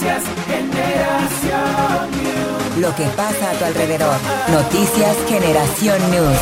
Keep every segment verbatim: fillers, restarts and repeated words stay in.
Noticias Generación News. Lo que pasa a tu alrededor. Noticias Generación News.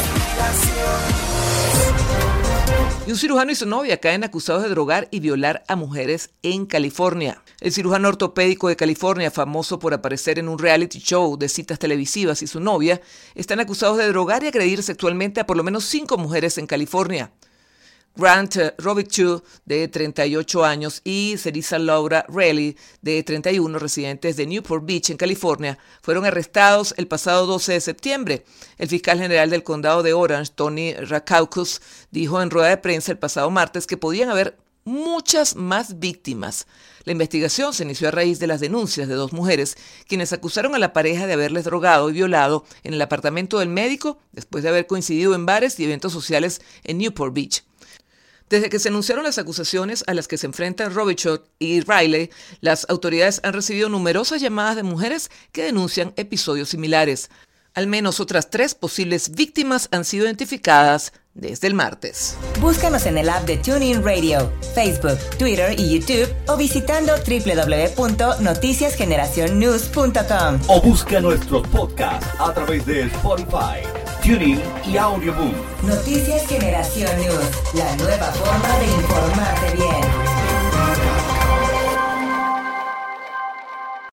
Y un cirujano y su novia caen acusados de drogar y violar a mujeres en California. El cirujano ortopédico de California, famoso por aparecer en un reality show de citas televisivas, y su novia están acusados de drogar y agredir sexualmente a por lo menos cinco mujeres en California. Grant Robichaux, de treinta y ocho años, y Cerisa Laura Reilly, de treinta y uno, residentes de Newport Beach, en California, fueron arrestados el pasado doce de septiembre. El fiscal general del condado de Orange, Tony Rackauckus, dijo en rueda de prensa el pasado martes que podían haber muchas más víctimas. La investigación se inició a raíz de las denuncias de dos mujeres, quienes acusaron a la pareja de haberles drogado y violado en el apartamento del médico después de haber coincidido en bares y eventos sociales en Newport Beach. Desde que se anunciaron las acusaciones a las que se enfrentan Robichaux y Riley, las autoridades han recibido numerosas llamadas de mujeres que denuncian episodios similares. Al menos otras tres posibles víctimas han sido identificadas desde el martes. Búscanos en el app de TuneIn Radio, Facebook, Twitter y YouTube o visitando doble u doble u doble u punto noticias generación news punto com. O busca nuestros podcasts a través de Spotify, TuneIn y Audioboom. Noticias Generación News, la nueva forma de informarte bien.